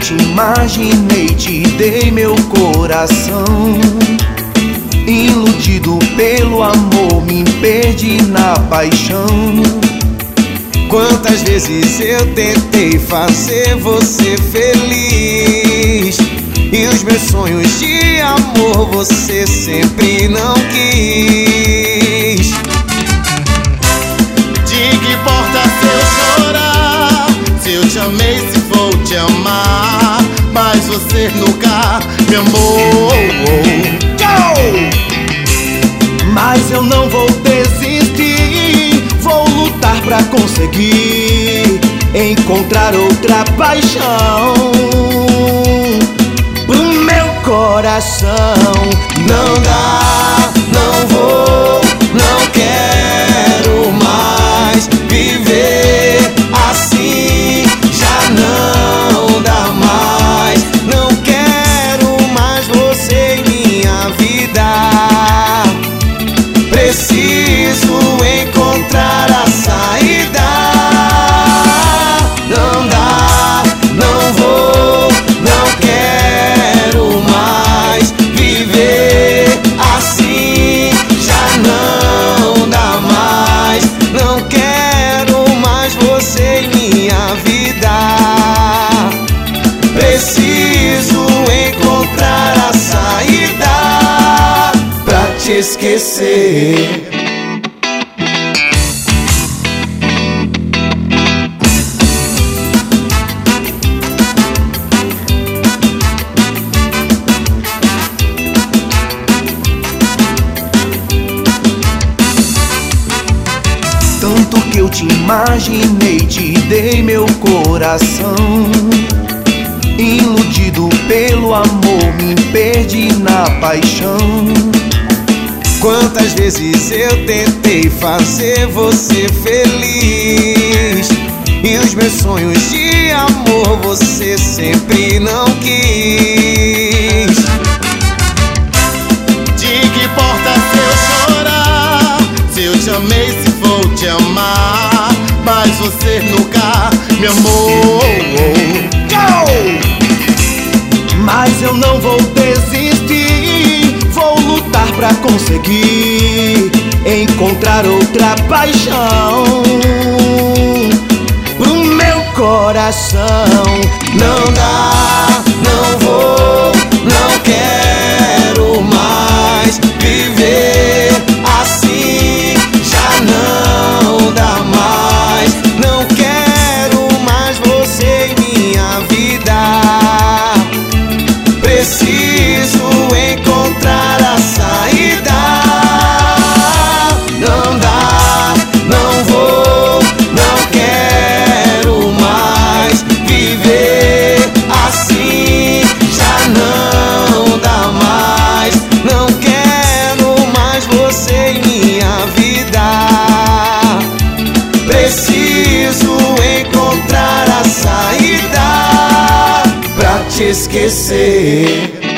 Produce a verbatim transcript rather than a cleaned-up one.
te imaginei, te dei meu coração. Iludido pelo amor, me perdi na paixão. Quantas vezes eu tentei fazer você feliz, e os meus sonhos de amor você sempre não quis. De que importa se eu chorar, se eu te amei, se vou te amar, mas você nunca me amou. Mas eu não vou desistir, vou lutar pra conseguir encontrar outra paixão pro meu coração. Não dá, não vou, não quero mais viver assim, já não dá mais. Não quero mais você em minha vida. Preciso encontrar a saída. Não dá, não vou, não quero mais viver assim, já não dá mais. Não quero mais você em minha vida. Preciso encontrar a saída pra te esquecer. Tanto que eu te imaginei, te dei meu coração. Iludido pelo amor, me perdi na paixão. Quantas vezes eu tentei fazer você feliz, e os meus sonhos de amor você sempre não quis. De que importa se eu chorar, se eu te amei, se vou te amar, mas você nunca me amou. Mas eu não vou desistir, vou lutar pra conseguir encontrar outra paixão pro meu coração. Não dá, não vou, não quero mais viver assim, já não dá mais. Não quero mais você em minha vida. Preciso encontrar a saída. Não dá, não vou, não quero mais viver assim, já não dá mais. Não quero mais você em minha vida. Preciso encontrar a saída pra te esquecer.